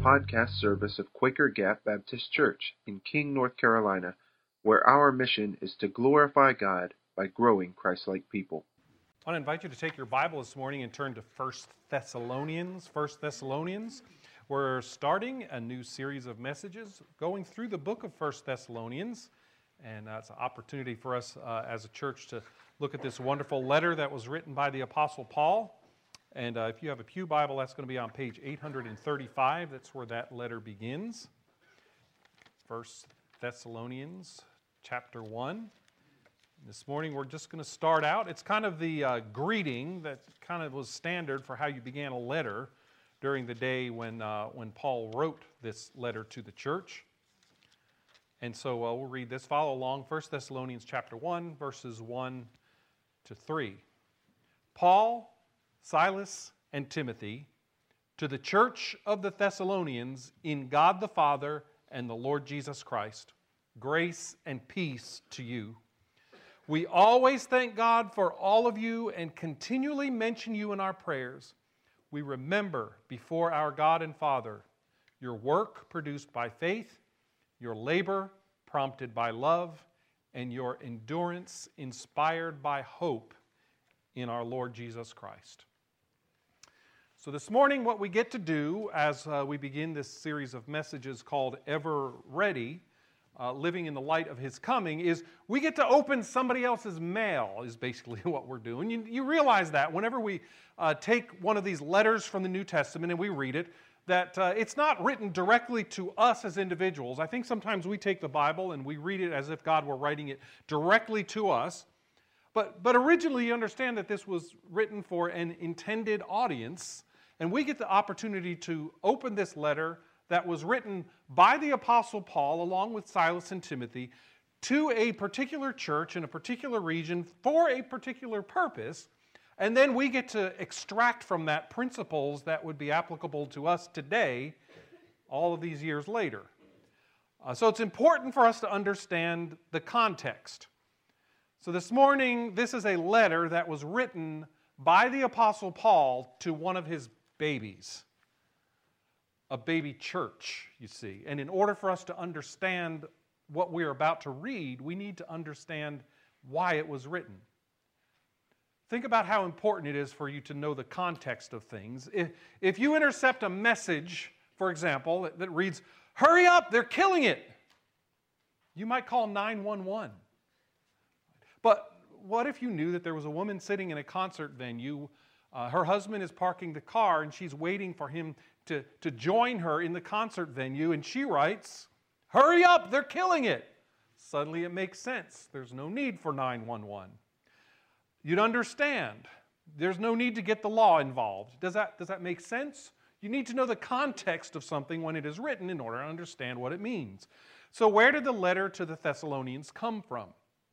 podcast service of Quaker Gap Baptist Church in King, North Carolina, where our mission is to glorify God by growing Christ-like people. I want to invite you to take your Bible this morning and turn to 1 Thessalonians. 1 Thessalonians. We're starting a new series of messages going through the book of 1 Thessalonians, and it's an opportunity for us as a church to look at this wonderful letter that was written by the Apostle Paul. And if you have a pew Bible, that's going to be on page 835. That's where that letter begins. 1 Thessalonians chapter 1. This morning we're just going to start out. It's kind of the greeting that kind of was standard for how you began a letter during the day when Paul wrote this letter to the church. And so we'll read this. Follow along. 1 Thessalonians chapter 1, verses 1 to 3. Paul, Silas, and Timothy, to the church of the Thessalonians in God the Father and the Lord Jesus Christ, grace and peace to you. We always thank God for all of you and continually mention you in our prayers. We remember before our God and Father your work produced by faith, your labor prompted by love, and your endurance inspired by hope in our Lord Jesus Christ. So this morning what we get to do as we begin this series of messages called Ever Ready, living in the light of His coming, is we get to open somebody else's mail is basically what we're doing. You realize that whenever we take one of these letters from the New Testament and we read it, that it's not written directly to us as individuals. I think sometimes we take the Bible and we read it as if God were writing it directly to us. But originally you understand that this was written for an intended audience, and we get the opportunity to open this letter that was written by the Apostle Paul along with Silas and Timothy to a particular church in a particular region for a particular purpose, and then we get to extract from that principles that would be applicable to us today, all of these years later. So it's important for us to understand the context. So this morning, this is a letter that was written by the Apostle Paul to one of his babies. A baby church, you see. And in order for us to understand what we're about to read, we need to understand why it was written. Think about how important it is for you to know the context of things. If you intercept a message, for example, that reads, "Hurry up, they're killing it," you might call 911. But what if you knew that there was a woman sitting in a concert venue, her husband is parking the car, and she's waiting for him to join her in the concert venue, and she writes, "Hurry up, they're killing it." Suddenly it makes sense. There's no need for 911. You'd understand. There's no need to get the law involved. Does that make sense? You need to know the context of something when it is written in order to understand what it means. So where did the letter to the Thessalonians come from?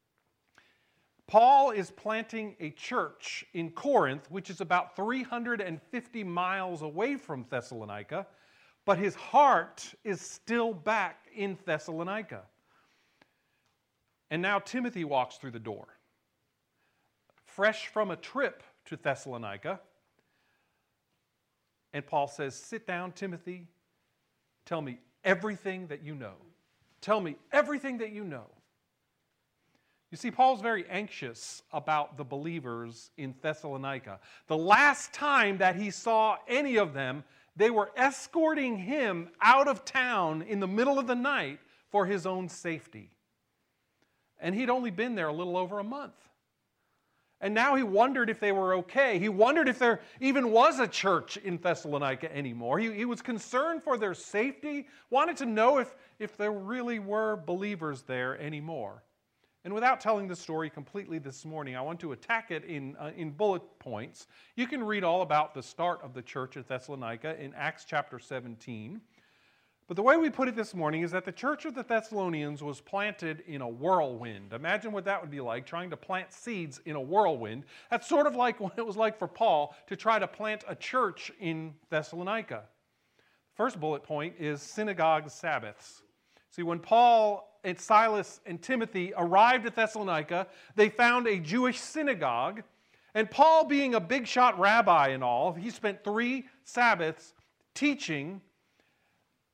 Paul is planting a church in Corinth, which is about 350 miles away from Thessalonica, but his heart is still back in Thessalonica. And now Timothy walks through the door, fresh from a trip to Thessalonica. And Paul says, "Sit down, Timothy. Tell me everything that you know. Tell me everything that you know." You see, Paul's very anxious about the believers in Thessalonica. The last time that he saw any of them, they were escorting him out of town in the middle of the night for his own safety. And he'd only been there a little over a month. And now he wondered if they were okay. He wondered if there even was a church in Thessalonica anymore. He was concerned for their safety, wanted to know if there really were believers there anymore. And without telling the story completely this morning, I want to attack it in bullet points. You can read all about the start of the church at Thessalonica in Acts chapter 17. But the way we put it this morning is that the church of the Thessalonians was planted in a whirlwind. Imagine what that would be like, trying to plant seeds in a whirlwind. That's sort of like what it was like for Paul to try to plant a church in Thessalonica. First bullet point is synagogue Sabbaths. See, when Paul and Silas and Timothy arrived at Thessalonica, they found a Jewish synagogue. And Paul, being a big shot rabbi and all, he spent 3 Sabbaths teaching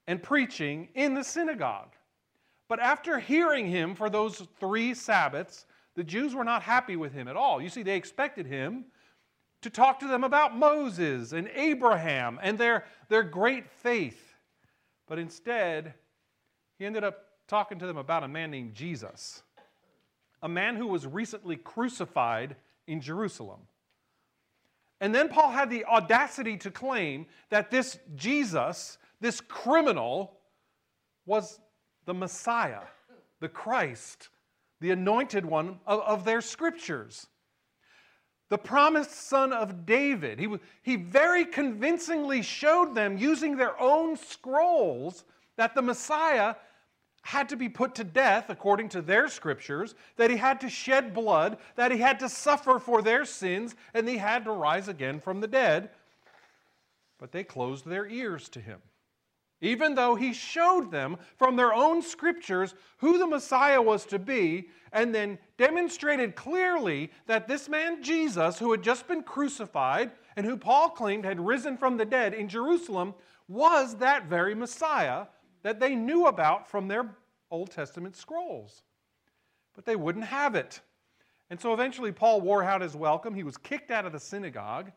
and preaching in the synagogue. But after hearing him for those 3 Sabbaths, the Jews were not happy with him at all. You see, they expected him to talk to them about Moses and Abraham and their great faith. But instead, he ended up talking to them about a man named Jesus, a man who was recently crucified in Jerusalem. And then Paul had the audacity to claim that this Jesus, this criminal, was the Messiah, the Christ, the anointed one of their scriptures, the promised son of David. He very convincingly showed them, using their own scrolls, that the Messiah had to be put to death according to their scriptures, that he had to shed blood, that he had to suffer for their sins, and he had to rise again from the dead. But they closed their ears to him, even though he showed them from their own scriptures who the Messiah was to be, and then demonstrated clearly that this man Jesus, who had just been crucified and who Paul claimed had risen from the dead in Jerusalem, was that very Messiah that they knew about from their Old Testament scrolls. But they wouldn't have it. And so eventually Paul wore out his welcome. He was kicked out of the synagogue.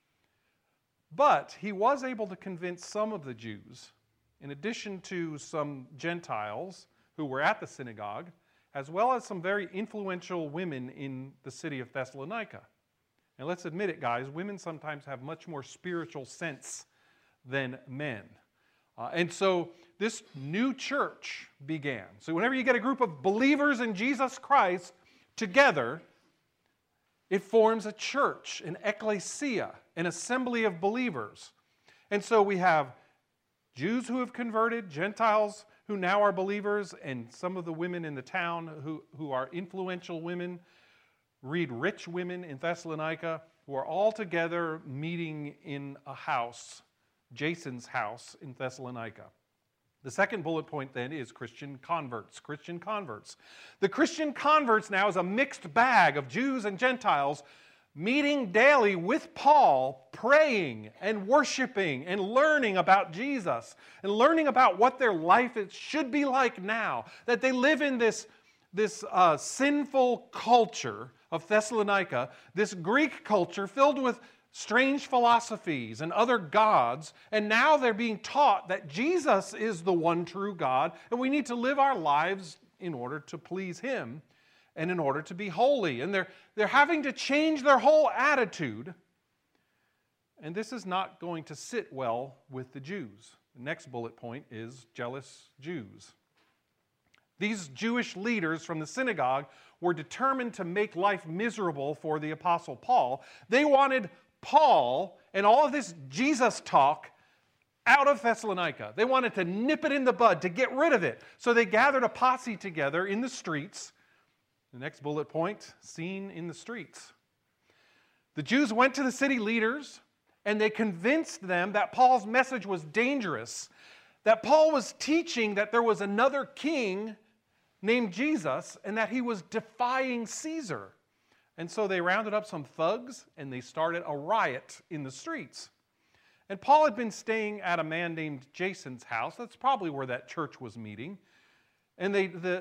But he was able to convince some of the Jews, in addition to some Gentiles who were at the synagogue, as well as some very influential women in the city of Thessalonica. And let's admit it, guys, women sometimes have much more spiritual sense than men. And so this new church began. So whenever you get a group of believers in Jesus Christ together, it forms a church, an ecclesia, an assembly of believers. And so we have Jews who have converted, Gentiles who now are believers, and some of the women in the town who are influential women. Read rich women in Thessalonica who are all together meeting in a house, Jason's house in Thessalonica. The second bullet point then is Christian converts. Christian converts. The Christian converts now is a mixed bag of Jews and Gentiles meeting daily with Paul, praying and worshiping and learning about Jesus and learning about what their life should be like now. That they live in this sinful culture of Thessalonica, this Greek culture filled with strange philosophies and other gods, and now they're being taught that Jesus is the one true God, and we need to live our lives in order to please Him and in order to be holy. And they're having to change their whole attitude, and this is not going to sit well with the Jews. The next bullet point is jealous Jews. These Jewish leaders from the synagogue were determined to make life miserable for the Apostle Paul. They wanted Paul and all of this Jesus talk out of Thessalonica. They wanted to nip it in the bud, to get rid of it. So they gathered a posse together in the streets. The next bullet point, seen in the streets. The Jews went to the city leaders and they convinced them that Paul's message was dangerous, that Paul was teaching that there was another king named Jesus and that he was defying Caesar. And so they rounded up some thugs and they started a riot in the streets. And Paul had been staying at a man named Jason's house. That's probably where that church was meeting. And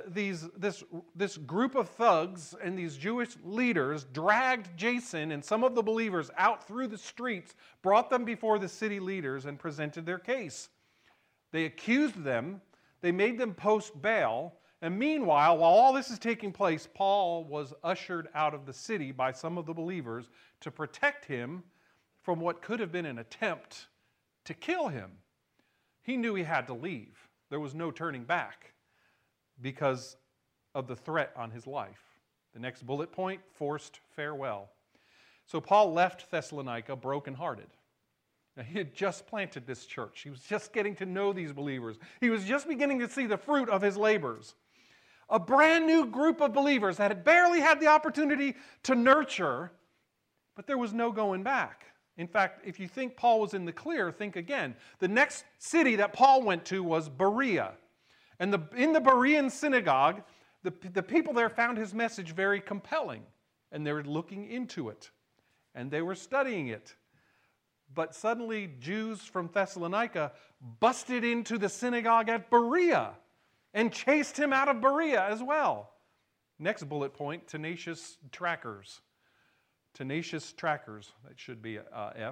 this group of thugs and these Jewish leaders dragged Jason and some of the believers out through the streets, brought them before the city leaders, and presented their case. They accused them. They made them post bail. And meanwhile, while all this is taking place, Paul was ushered out of the city by some of the believers to protect him from what could have been an attempt to kill him. He knew he had to leave. There was no turning back because of the threat on his life. The next bullet point, forced farewell. So Paul left Thessalonica brokenhearted. Now, he had just planted this church. He was just getting to know these believers. He was just beginning to see the fruit of his labors. A brand new group of believers that had barely had the opportunity to nurture, but there was no going back. In fact, if you think Paul was in the clear, think again. The next city that Paul went to was Berea. And in the Berean synagogue, the people there found his message very compelling. And they were looking into it. And they were studying it. But suddenly Jews from Thessalonica busted into the synagogue at Berea and chased him out of Berea as well. Next bullet point, tenacious trackers. Tenacious trackers, that should be F.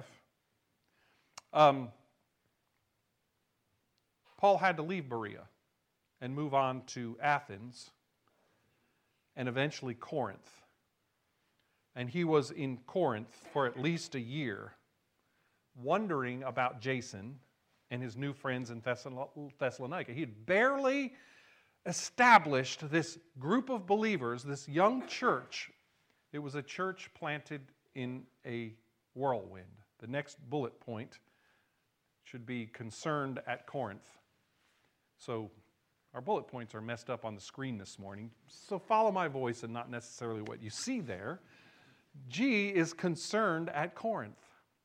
Paul had to leave Berea and move on to Athens and eventually Corinth. And he was in Corinth for at least a year, wondering about Jason and his new friends in Thessalonica. He had barely established this group of believers, this young church. It was a church planted in a whirlwind. The next bullet point should be concerned at Corinth. So our bullet points are messed up on the screen this morning, so follow my voice and not necessarily what you see there. G is concerned at Corinth.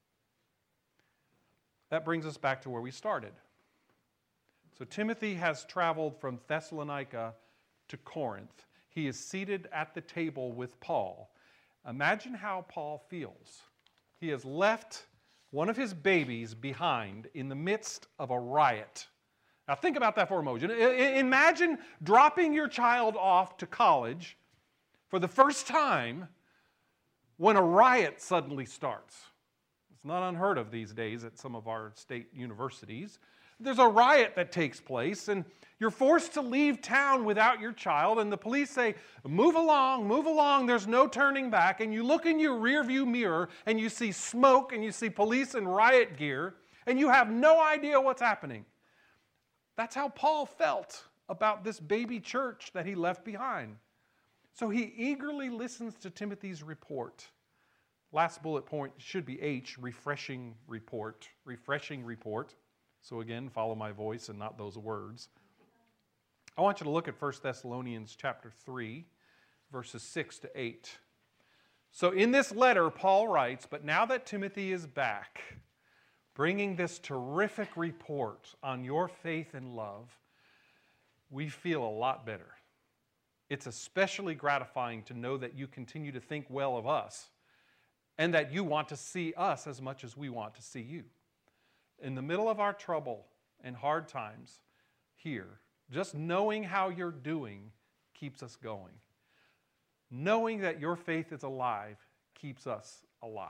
That brings us back to where we started. So Timothy has traveled from Thessalonica to Corinth. He is seated at the table with Paul. Imagine how Paul feels. He has left one of his babies behind in the midst of a riot. Now think about that for a moment. Imagine dropping your child off to college for the first time when a riot suddenly starts. It's not unheard of these days at some of our state universities. There's a riot that takes place, and you're forced to leave town without your child, and the police say, move along, there's no turning back, and you look in your rearview mirror, and you see smoke, and you see police in riot gear, and you have no idea what's happening. That's how Paul felt about this baby church that he left behind. So he eagerly listens to Timothy's report. Last bullet point should be H, refreshing report. Refreshing report. So again, follow my voice and not those words. I want you to look at 1 Thessalonians chapter 3, verses 6 to 8. So in this letter, Paul writes, but now that Timothy is back, bringing this terrific report on your faith and love, we feel a lot better. It's especially gratifying to know that you continue to think well of us and that you want to see us as much as we want to see you. In the middle of our trouble and hard times here, just knowing how you're doing keeps us going. Knowing that your faith is alive keeps us alive.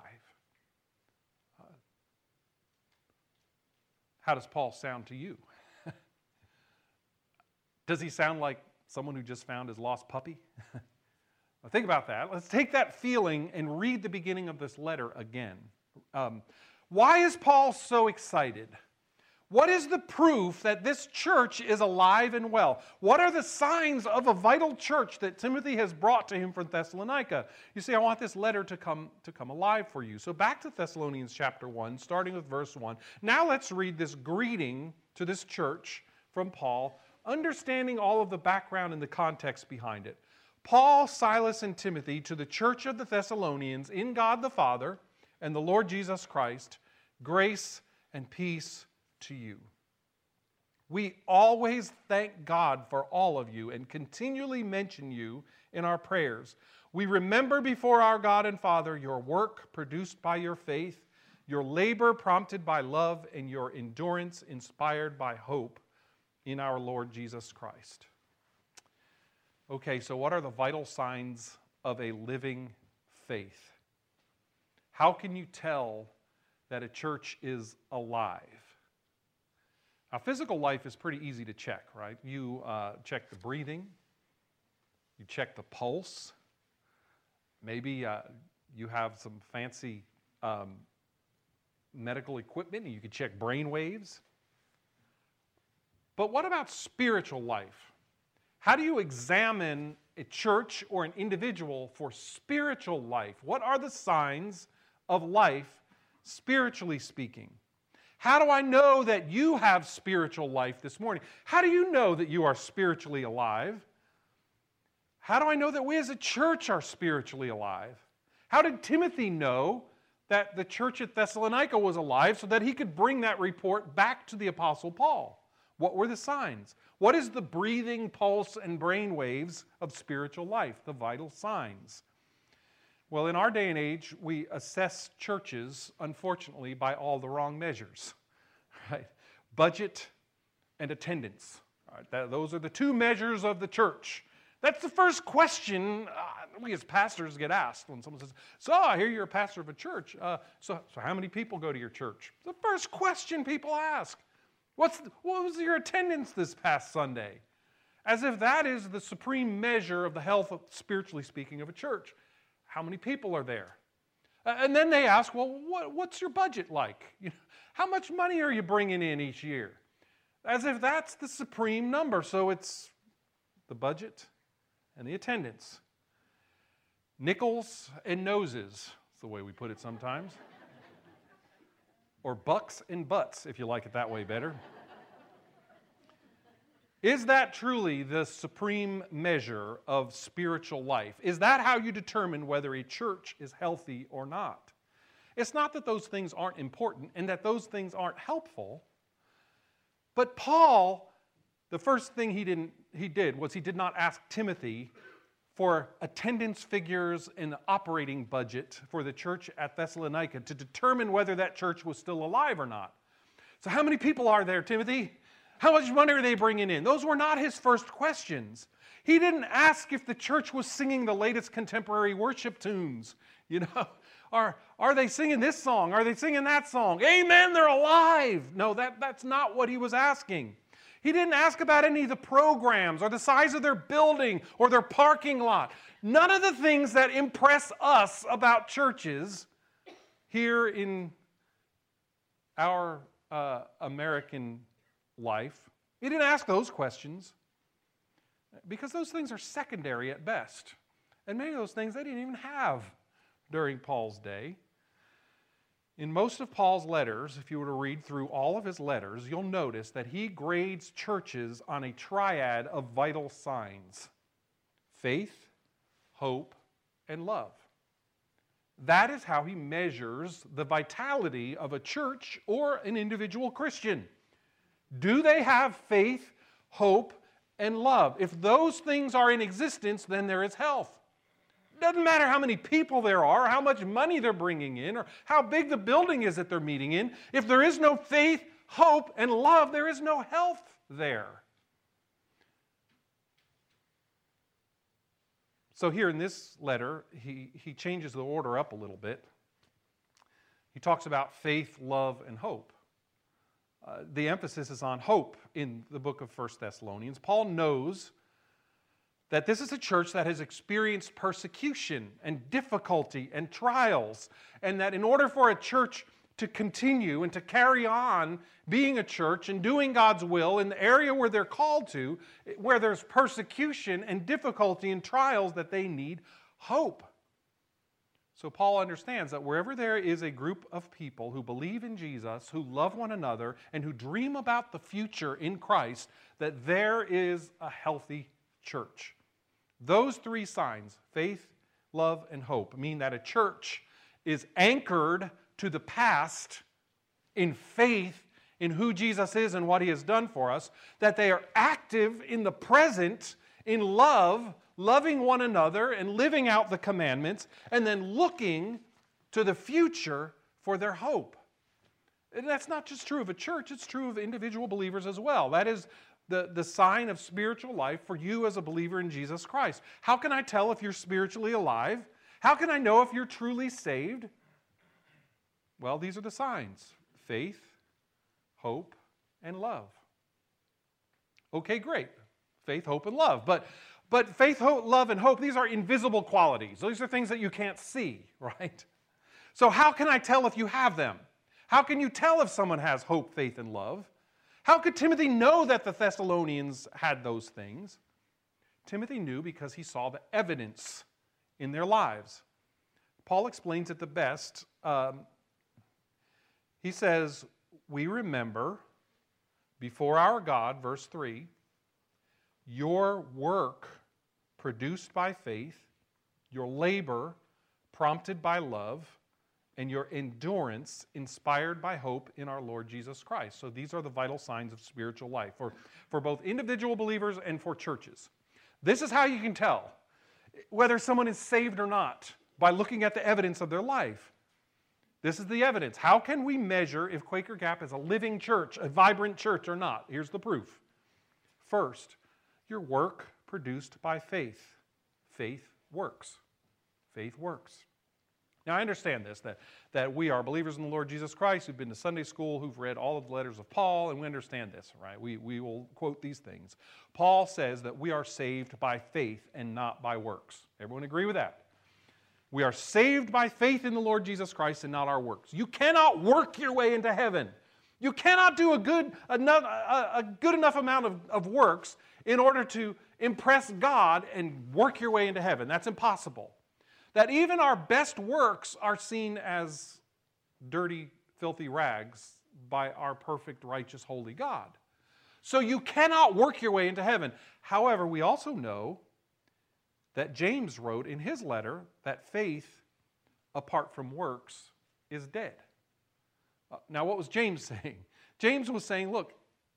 How does Paul sound to you? Does he sound like someone who just found his lost puppy? Well, think about that. Let's take that feeling and read the beginning of this letter again. Why is Paul so excited? What is the proof that this church is alive and well? What are the signs of a vital church that Timothy has brought to him from Thessalonica? You see, I want this letter to come alive for you. So back to Thessalonians chapter 1, starting with verse 1. Now let's read this greeting to this church from Paul, understanding all of the background and the context behind it. Paul, Silas, and Timothy to the church of the Thessalonians in God the Father and the Lord Jesus Christ, grace and peace to you. We always thank God for all of you and continually mention you in our prayers. We remember before our God and Father your work produced by your faith, your labor prompted by love, and your endurance inspired by hope in our Lord Jesus Christ. Okay, so what are the vital signs of a living faith? How can you tell that a church is alive? Now, physical life is pretty easy to check, right? You check the breathing, you check the pulse, maybe you have some fancy medical equipment and you can check brain waves. But what about spiritual life? How do you examine a church or an individual for spiritual life? What are the signs of life, spiritually speaking? How do I know that you have spiritual life this morning? How do you know that you are spiritually alive? How do I know that we as a church are spiritually alive? How did Timothy know that the church at Thessalonica was alive so that he could bring that report back to the Apostle Paul? What were the signs? What is the breathing, pulse, and brain waves of spiritual life, the vital signs? Well, in our day and age, we assess churches, unfortunately, by all the wrong measures. Right? Budget and attendance. All right, those are the two measures of the church. That's the first question we as pastors get asked when someone says, so I hear you're a pastor of a church. So how many people go to your church? The first question people ask. What was your attendance this past Sunday? As if that is the supreme measure of the health, spiritually speaking, of a church. How many people are there? And then they ask, well, what's your budget like? How much money are you bringing in each year? As if that's the supreme number. So it's the budget and the attendance. Nickels and noses, is the way we put it sometimes. Or bucks and butts, if you like it that way better. Is that truly the supreme measure of spiritual life? Is that how you determine whether a church is healthy or not? It's not that those things aren't important and that those things aren't helpful, but Paul, the first thing he did was he did not ask Timothy for attendance figures and operating budget for the church at Thessalonica to determine whether that church was still alive or not. So how many people are there, Timothy? How much money are they bringing in? Those were not his first questions. He didn't ask if the church was singing the latest contemporary worship tunes. Are they singing this song? Are they singing that song? Amen, they're alive. No, that's not what he was asking. He didn't ask about any of the programs or the size of their building or their parking lot. None of the things that impress us about churches here in our American life. He didn't ask those questions because those things are secondary at best. And many of those things they didn't even have during Paul's day. In most of Paul's letters, if you were to read through all of his letters, you'll notice that he grades churches on a triad of vital signs: faith, hope, and love. That is how he measures the vitality of a church or an individual Christian. Do they have faith, hope, and love? If those things are in existence, then there is health. It doesn't matter how many people there are, or how much money they're bringing in, or how big the building is that they're meeting in. If there is no faith, hope, and love, there is no health there. So here in this letter, he changes the order up a little bit. He talks about faith, love, and hope. The emphasis is on hope in the book of 1 Thessalonians. Paul knows that this is a church that has experienced persecution and difficulty and trials, and that in order for a church to continue and to carry on being a church and doing God's will in the area where they're called to, where there's persecution and difficulty and trials, that they need hope. So Paul understands that wherever there is a group of people who believe in Jesus, who love one another, and who dream about the future in Christ, that there is a healthy church. Those three signs, faith, love, and hope, mean that a church is anchored to the past in faith in who Jesus is and what He has done for us, that they are active in the present in love, loving one another and living out the commandments, and then looking to the future for their hope. And that's not just true of a church, it's true of individual believers as well. That is the sign of spiritual life for you as a believer in Jesus Christ. How can I tell if you're spiritually alive? How can I know if you're truly saved? Well, these are the signs: faith, hope, and love. Okay, great. Faith, hope, and love. But faith, hope, love, and hope, these are invisible qualities. These are things that you can't see, right? So how can I tell if you have them? How can you tell if someone has hope, faith, and love? How could Timothy know that the Thessalonians had those things? Timothy knew because he saw the evidence in their lives. Paul explains it the best. He says, we remember before our God, verse 3, your work produced by faith, your labor prompted by love, and your endurance inspired by hope in our Lord Jesus Christ. So these are the vital signs of spiritual life for both individual believers and for churches. This is how you can tell whether someone is saved or not, by looking at the evidence of their life. This is the evidence. How can we measure if Quaker Gap is a living church, a vibrant church or not? Here's the proof. First, your work produced by faith. Faith works. Faith works. Now, I understand this, that we are believers in the Lord Jesus Christ who've been to Sunday school, who've read all of the letters of Paul, and we understand this, right? We will quote these things. Paul says that we are saved by faith and not by works. Everyone agree with that? We are saved by faith in the Lord Jesus Christ and not our works. You cannot work your way into heaven. You cannot do a good enough amount of works in order to impress God and work your way into heaven. That's impossible. That even our best works are seen as dirty, filthy rags by our perfect, righteous, holy God. So you cannot work your way into heaven. However, we also know that James wrote in his letter that faith apart from works is dead. Now, what was James saying? James was saying, look,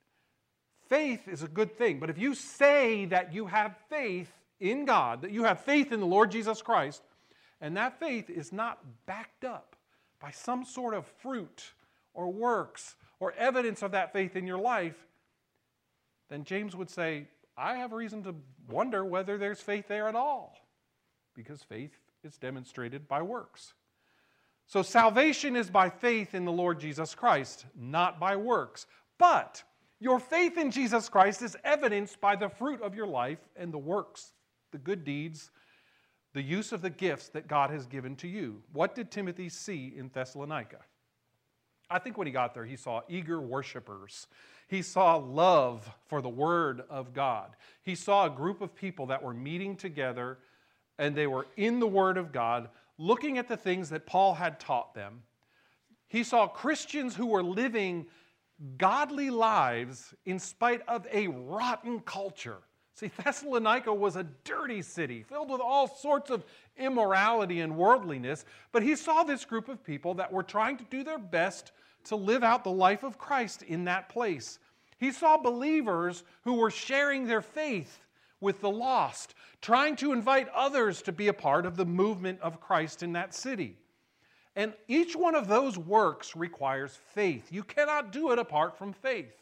faith is a good thing, but if you say that you have faith in God, that you have faith in the Lord Jesus Christ, and that faith is not backed up by some sort of fruit or works or evidence of that faith in your life, then James would say, I have reason to wonder whether there's faith there at all, because faith is demonstrated by works. So salvation is by faith in the Lord Jesus Christ, not by works. But your faith in Jesus Christ is evidenced by the fruit of your life and the works, the good deeds, the use of the gifts that God has given to you. What did Timothy see in Thessalonica? I think when he got there, he saw eager worshipers. He saw love for the Word of God. He saw a group of people that were meeting together, and they were in the Word of God, looking at the things that Paul had taught them. He saw Christians who were living godly lives in spite of a rotten culture. See, Thessalonica was a dirty city, filled with all sorts of immorality and worldliness, but he saw this group of people that were trying to do their best to live out the life of Christ in that place. He saw believers who were sharing their faith with the lost, trying to invite others to be a part of the movement of Christ in that city. And each one of those works requires faith. You cannot do it apart from faith.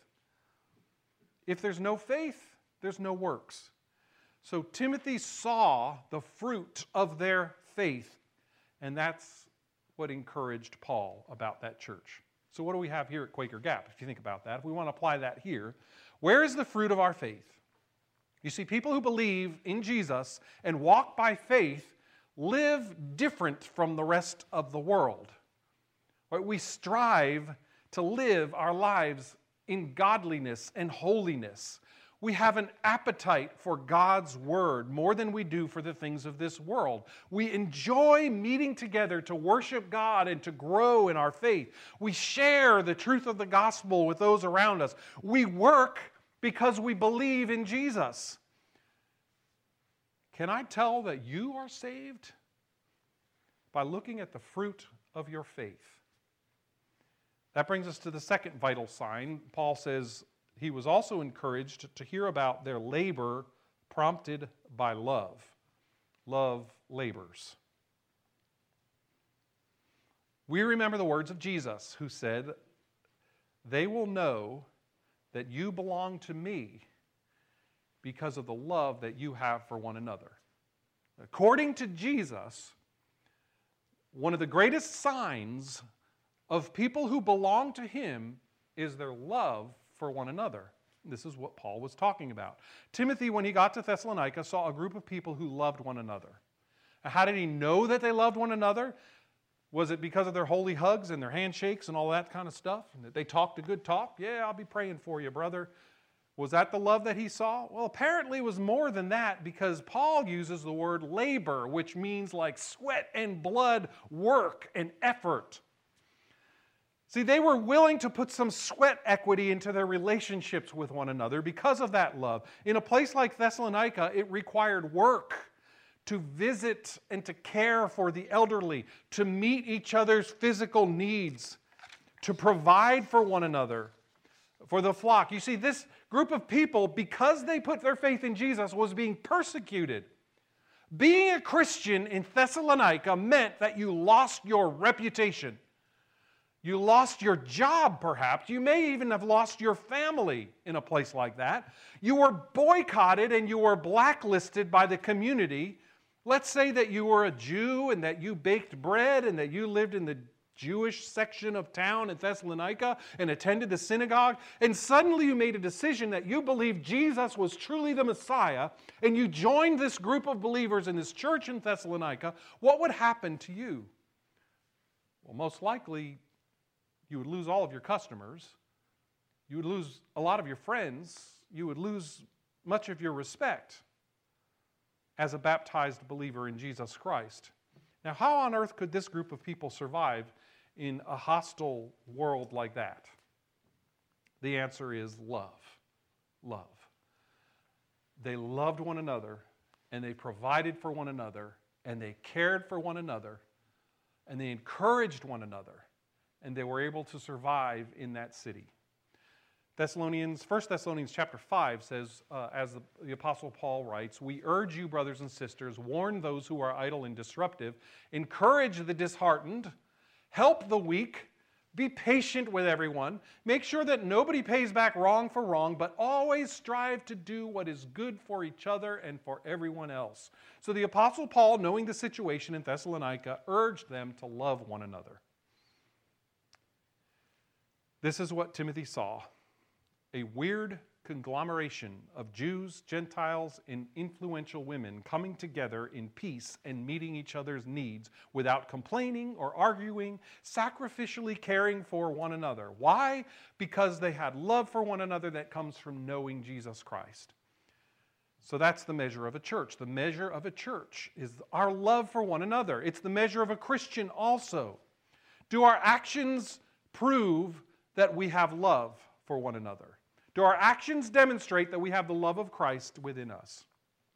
If there's no faith, there's no works. So Timothy saw the fruit of their faith, and that's what encouraged Paul about that church. So what do we have here at Quaker Gap, if you think about that? If we want to apply that here, where is the fruit of our faith? You see, people who believe in Jesus and walk by faith live different from the rest of the world. We strive to live our lives in godliness and holiness. We have an appetite for God's Word more than we do for the things of this world. We enjoy meeting together to worship God and to grow in our faith. We share the truth of the gospel with those around us. We work because we believe in Jesus. Can I tell that you are saved? By looking at the fruit of your faith. That brings us to the second vital sign. Paul says he was also encouraged to hear about their labor prompted by love. Love labors. We remember the words of Jesus, who said, "They will know that you belong to me because of the love that you have for one another." According to Jesus, one of the greatest signs of people who belong to him is their love for one another. This is what Paul was talking about. Timothy, when he got to Thessalonica, saw a group of people who loved one another. How did he know that they loved one another? Was it because of their holy hugs and their handshakes and all that kind of stuff? And that they talked a good talk? Yeah, I'll be praying for you, brother. Was that the love that he saw? Well, apparently it was more than that, because Paul uses the word labor, which means like sweat and blood work and effort. See, they were willing to put some sweat equity into their relationships with one another because of that love. In a place like Thessalonica, it required work to visit and to care for the elderly, to meet each other's physical needs, to provide for one another, for the flock. You see, this group of people, because they put their faith in Jesus, was being persecuted. Being a Christian in Thessalonica meant that you lost your reputation. You lost your job, perhaps. You may even have lost your family in a place like that. You were boycotted and you were blacklisted by the community. Let's say that you were a Jew and that you baked bread and that you lived in the Jewish section of town in Thessalonica and attended the synagogue, and suddenly you made a decision that you believed Jesus was truly the Messiah, and you joined this group of believers in this church in Thessalonica. What would happen to you? Well, most likely, you would lose all of your customers. You would lose a lot of your friends. You would lose much of your respect as a baptized believer in Jesus Christ. Now, how on earth could this group of people survive in a hostile world like that? The answer is love. Love. They loved one another, and they provided for one another, and they cared for one another, and they encouraged one another, and they were able to survive in that city. 1 Thessalonians chapter 5 says, as the Apostle Paul writes, "We urge you, brothers and sisters, warn those who are idle and disruptive, encourage the disheartened, help the weak, be patient with everyone, make sure that nobody pays back wrong for wrong, but always strive to do what is good for each other and for everyone else." So the Apostle Paul, knowing the situation in Thessalonica, urged them to love one another. This is what Timothy saw. A weird conglomeration of Jews, Gentiles, and influential women coming together in peace and meeting each other's needs without complaining or arguing, sacrificially caring for one another. Why? Because they had love for one another that comes from knowing Jesus Christ. So that's the measure of a church. The measure of a church is our love for one another. It's the measure of a Christian also. Do our actions prove that we have love for one another? Do our actions demonstrate that we have the love of Christ within us?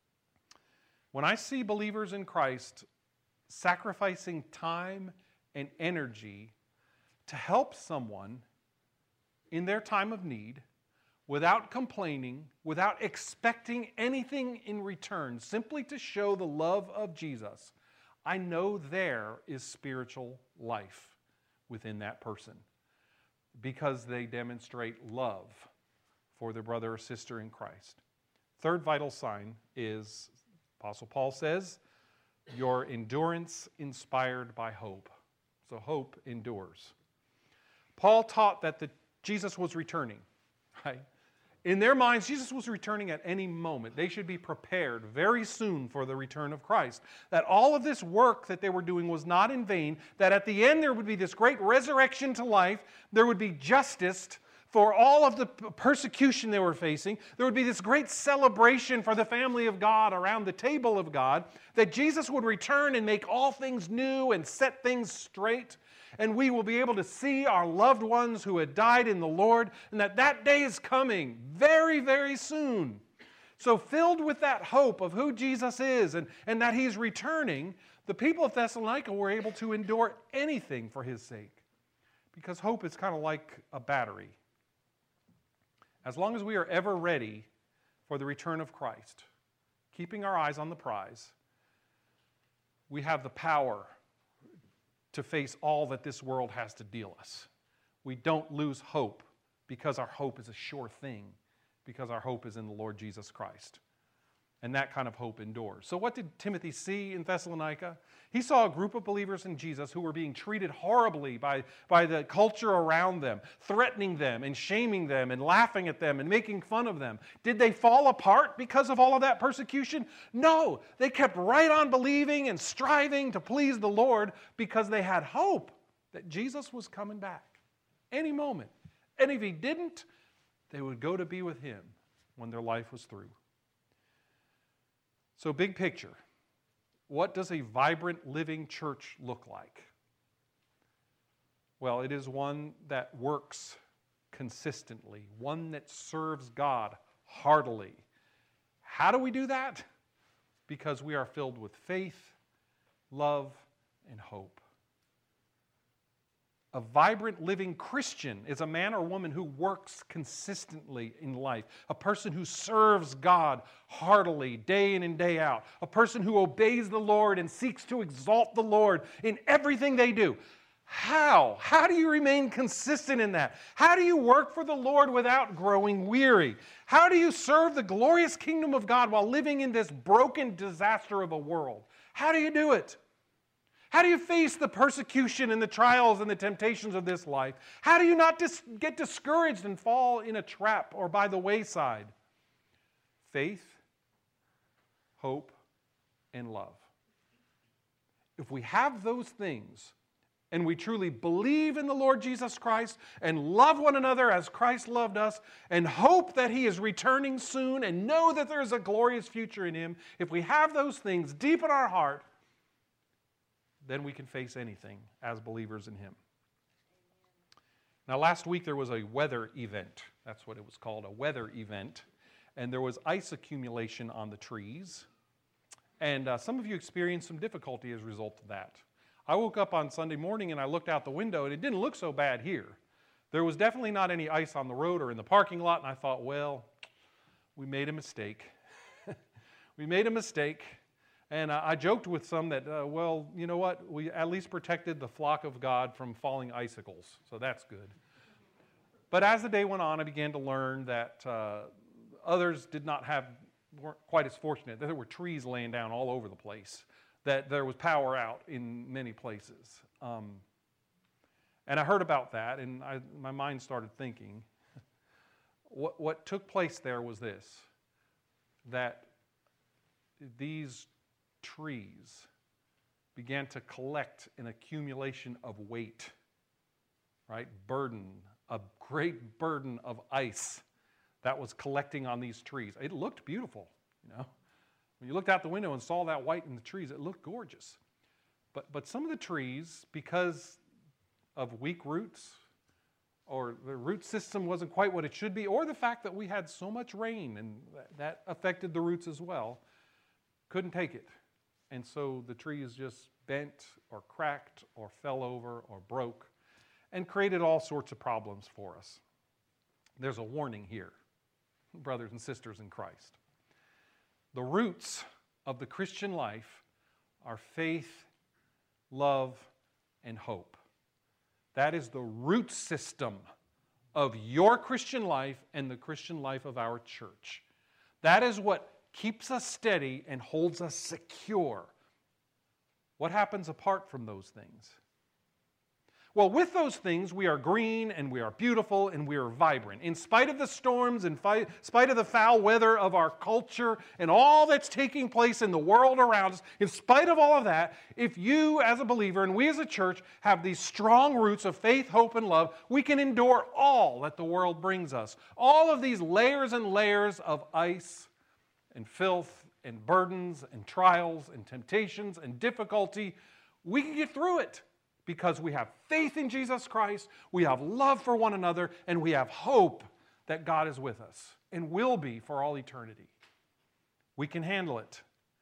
When I see believers in Christ sacrificing time and energy to help someone in their time of need, without complaining, without expecting anything in return, simply to show the love of Jesus, I know there is spiritual life within that person because they demonstrate love for their brother or sister in Christ. Third vital sign is, Apostle Paul says, your endurance inspired by hope. So hope endures. Paul taught that Jesus was returning, right? In their minds, Jesus was returning at any moment. They should be prepared very soon for the return of Christ. That all of this work that they were doing was not in vain. That at the end there would be this great resurrection to life. There would be justice for all of the persecution they were facing. There would be this great celebration for the family of God around the table of God. That Jesus would return and make all things new and set things straight. And we will be able to see our loved ones who had died in the Lord. And that day is coming very, very soon. So filled with that hope of who Jesus is and that He's returning, the people of Thessalonica were able to endure anything for His sake. Because hope is kind of like a battery. As long as we are ever ready for the return of Christ, keeping our eyes on the prize, we have the power to face all that this world has to deal us. We don't lose hope because our hope is a sure thing, because our hope is in the Lord Jesus Christ. And that kind of hope endures. So what did Timothy see in Thessalonica? He saw a group of believers in Jesus who were being treated horribly by the culture around them, threatening them and shaming them and laughing at them and making fun of them. Did they fall apart because of all of that persecution? No, they kept right on believing and striving to please the Lord because they had hope that Jesus was coming back any moment. And if He didn't, they would go to be with Him when their life was through. So big picture, what does a vibrant living church look like? Well, it is one that works consistently, one that serves God heartily. How do we do that? Because we are filled with faith, love, and hope. A vibrant, living Christian is a man or woman who works consistently in life, a person who serves God heartily day in and day out, a person who obeys the Lord and seeks to exalt the Lord in everything they do. How? How do you remain consistent in that? How do you work for the Lord without growing weary? How do you serve the glorious kingdom of God while living in this broken disaster of a world? How do you do it? How do you face the persecution and the trials and the temptations of this life? How do you not get discouraged and fall in a trap or by the wayside? Faith, hope, and love. If we have those things, and we truly believe in the Lord Jesus Christ and love one another as Christ loved us and hope that He is returning soon and know that there is a glorious future in Him, if we have those things deep in our heart, then we can face anything as believers in Him. Now, last week there was a weather event. That's what it was called, a weather event. And there was ice accumulation on the trees. And some of you experienced some difficulty as a result of that. I woke up on Sunday morning and I looked out the window and it didn't look so bad here. There was definitely not any ice on the road or in the parking lot, and I thought, well, we made a mistake. We made a mistake. And I joked with some that, well, you know what? We at least protected the flock of God from falling icicles, so that's good. But as the day went on, I began to learn that others weren't quite as fortunate. There were trees laying down all over the place, that there was power out in many places. And I heard about that, and my mind started thinking. What took place there was this, that these trees began to collect an accumulation of weight, right? Burden, a great burden of ice that was collecting on these trees. It looked beautiful, you know. When you looked out the window and saw that white in the trees, it looked gorgeous. But some of the trees, because of weak roots, or the root system wasn't quite what it should be, or the fact that we had so much rain and that affected the roots as well, couldn't take it. And so the trees just bent or cracked or fell over or broke and created all sorts of problems for us. There's a warning here, brothers and sisters in Christ. The roots of the Christian life are faith, love, and hope. That is the root system of your Christian life and the Christian life of our church. That is what keeps us steady and holds us secure. What happens apart from those things? Well, with those things, we are green and we are beautiful and we are vibrant. In spite of the storms, in spite of the foul weather of our culture and all that's taking place in the world around us, in spite of all of that, if you as a believer and we as a church have these strong roots of faith, hope, and love, we can endure all that the world brings us. All of these layers and layers of ice and filth and burdens and trials and temptations and difficulty, we can get through it because we have faith in Jesus Christ, we have love for one another, and we have hope that God is with us and will be for all eternity. We can handle it.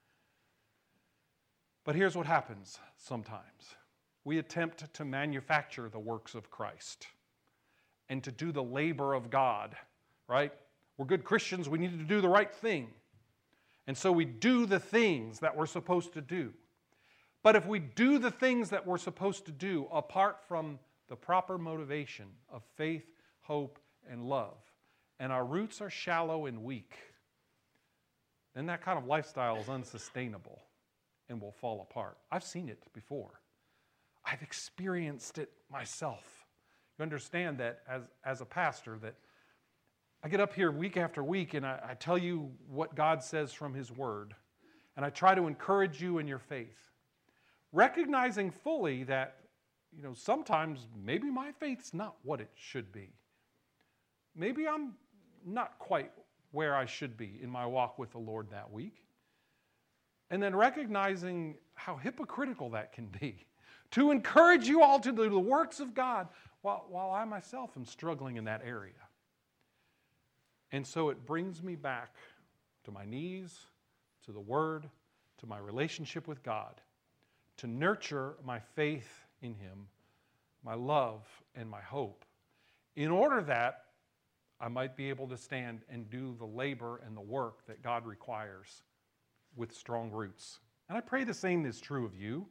But here's what happens sometimes. We attempt to manufacture the works of Christ and to do the labor of God, right? We're good Christians, we need to do the right thing. And so we do the things that we're supposed to do. But if we do the things that we're supposed to do apart from the proper motivation of faith, hope, and love, and our roots are shallow and weak, then that kind of lifestyle is unsustainable and will fall apart. I've seen it before. I've experienced it myself. You understand that as a pastor, that I get up here week after week and I tell you what God says from His Word, and I try to encourage you in your faith, recognizing fully that, sometimes maybe my faith's not what it should be. Maybe I'm not quite where I should be in my walk with the Lord that week. And then recognizing how hypocritical that can be. To encourage you all to do the works of God while I myself am struggling in that area. And so it brings me back to my knees, to the Word, to my relationship with God, to nurture my faith in Him, my love, and my hope, in order that I might be able to stand and do the labor and the work that God requires with strong roots. And I pray the same is true of you.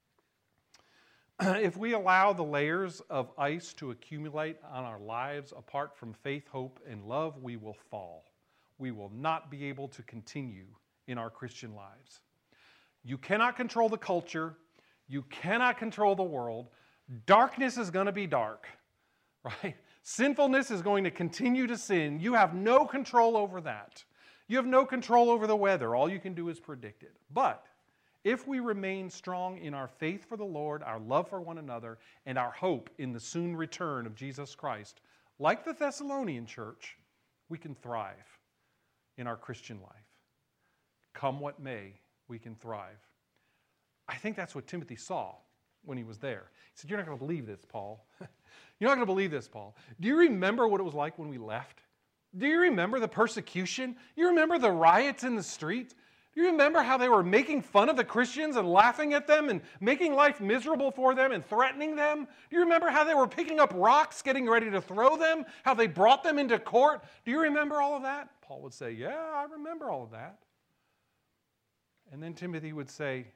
If we allow the layers of ice to accumulate on our lives apart from faith, hope, and love, we will fall. We will not be able to continue in our Christian lives. You cannot control the culture. You cannot control the world. Darkness is going to be dark, right? Sinfulness is going to continue to sin. You have no control over that. You have no control over the weather. All you can do is predict it. But if we remain strong in our faith for the Lord, our love for one another, and our hope in the soon return of Jesus Christ, like the Thessalonian church, we can thrive in our Christian life. Come what may, we can thrive. I think that's what Timothy saw when he was there. He said, "You're not going to believe this, Paul. You're not going to believe this, Paul. Do you remember what it was like when we left? Do you remember the persecution? You remember the riots in the streets? Do you remember how they were making fun of the Christians and laughing at them and making life miserable for them and threatening them? Do you remember how they were picking up rocks, getting ready to throw them? How they brought them into court? Do you remember all of that?" Paul would say, "Yeah, I remember all of that." And then Timothy would say,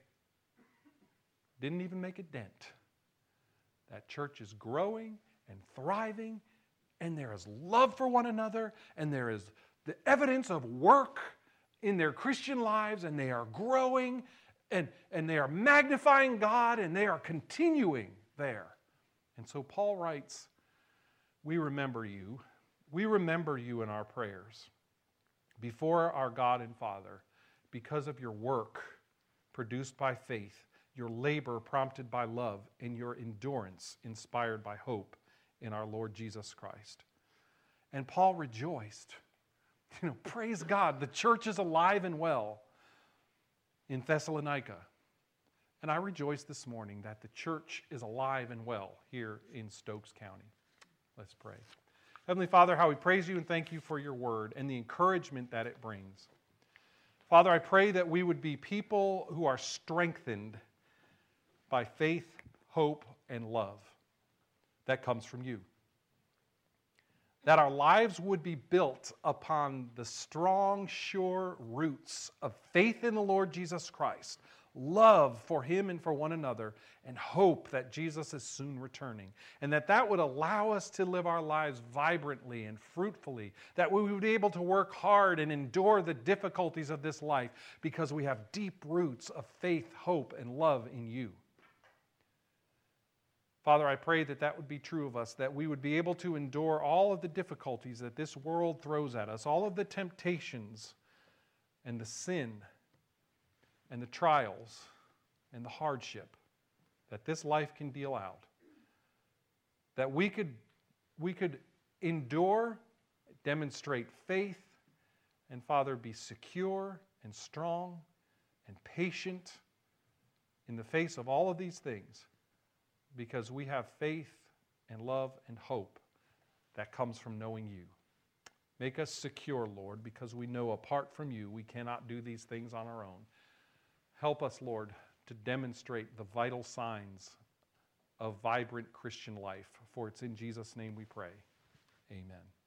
"Didn't even make a dent. That church is growing and thriving, and there is love for one another, and there is the evidence of work in their Christian lives, and they are growing, and they are magnifying God, and they are continuing there." And so Paul writes, we remember you. We remember you in our prayers before our God and Father because of your work produced by faith, your labor prompted by love, and your endurance inspired by hope in our Lord Jesus Christ. And Paul rejoiced. Praise God, the church is alive and well in Thessalonica. And I rejoice this morning that the church is alive and well here in Stokes County. Let's pray. Heavenly Father, how we praise you and thank you for your word and the encouragement that it brings. Father, I pray that we would be people who are strengthened by faith, hope, and love that comes from you. That our lives would be built upon the strong, sure roots of faith in the Lord Jesus Christ, love for him and for one another, and hope that Jesus is soon returning. And that would allow us to live our lives vibrantly and fruitfully, that we would be able to work hard and endure the difficulties of this life because we have deep roots of faith, hope, and love in you. Father, I pray that would be true of us, that we would be able to endure all of the difficulties that this world throws at us, all of the temptations and the sin and the trials and the hardship that this life can deal out. That we could endure, demonstrate faith, and Father, be secure and strong and patient in the face of all of these things, because we have faith and love and hope that comes from knowing you. Make us secure, Lord, because we know apart from you we cannot do these things on our own. Help us, Lord, to demonstrate the vital signs of vibrant Christian life. For it's in Jesus' name we pray. Amen.